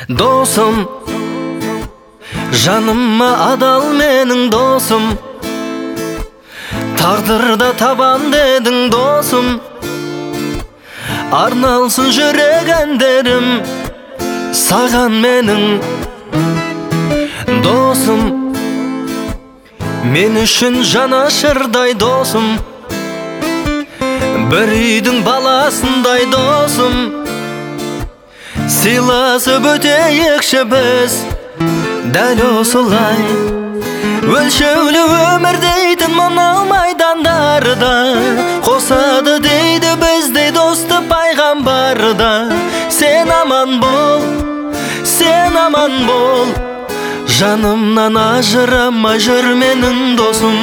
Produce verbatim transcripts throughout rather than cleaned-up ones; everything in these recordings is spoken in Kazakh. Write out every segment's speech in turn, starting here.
Досым, жаныма адал менің досым, тағдырда табан дедің досым, арналсын жүрек әндерім саған менің досым. Мен үшін жанашырдай досым, бір үйдің баласындай досым, сыйласып өтейікші біз дәл осылай. Өлшеулі өмір дейтін мынау майдандарда, қосады дейді біздей досты пайғамбарда. Сен аман бол, сен аман бол, жанымнан ажырамай жүр менің досым.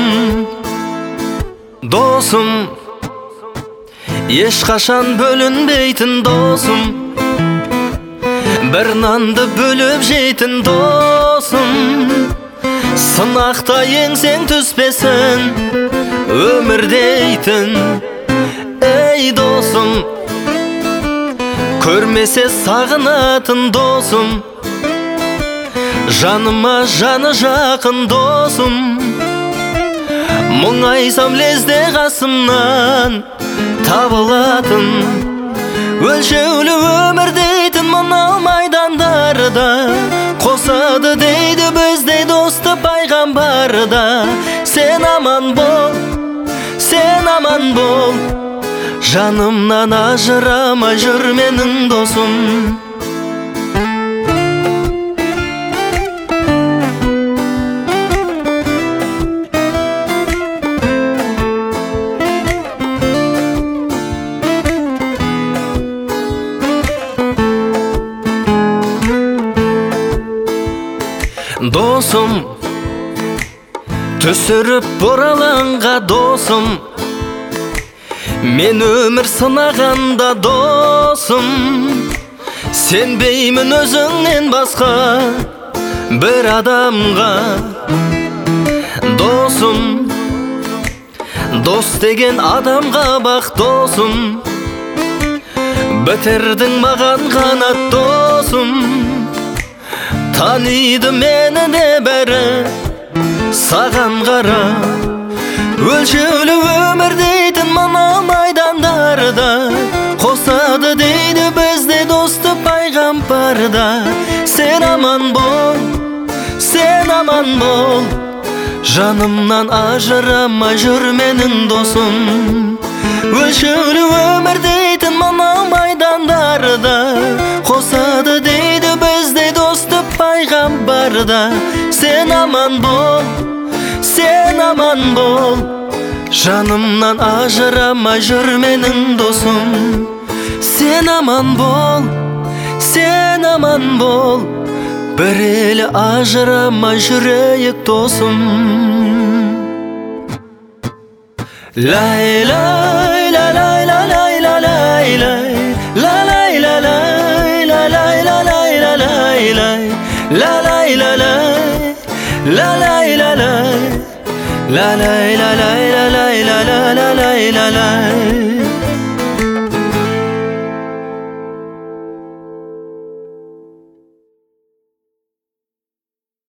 Досым, ешқашан бөлінбейтін досым, бір нанды бөліп жейтін досым, сынақта еңсең түспесін өмір дейтін ей досым. Көрмесе сағынатын досым, жаныма жаны жақын досым, мұңайсам лезде қасымнан табылатын. Өлшеулі өмір дейтін мынау майдандарда, қосады дейді біздей досты пайғамбарда. Сен аман бол, сен аман бол, жанымнан ажырамай жүр менің досым. Досым, түсіріп бұралаңға досым, мен өмір сынағанда досым, сенбеймін өзіңнен басқа бір адамға. Досым, дос деген адамға бақ досым, бітірдің маған қанат досым, таниды мені де бәрі саған қара. Өлшеулі өмір дейтін мына майдандарда, қосады дейді бізде досты пайғамбарда. Сен аман бол, сен аман бол, жанымнан ажырамай жүр менің досым. Өлшеулі өмір дейтін мына майдандарда, қосады дейді бізде досты пайғамбарда. Сен аман бол, сен аман бол, жанымнан ажырамай жүр менің досым. Сен аман бол, сен аман бол, бір елі ажырамай жүрейік досым. Лай лай лай лай лай лай лай лай лай лай лай лай лай лай лай лай la la la la la la la la la la la la la la la la la la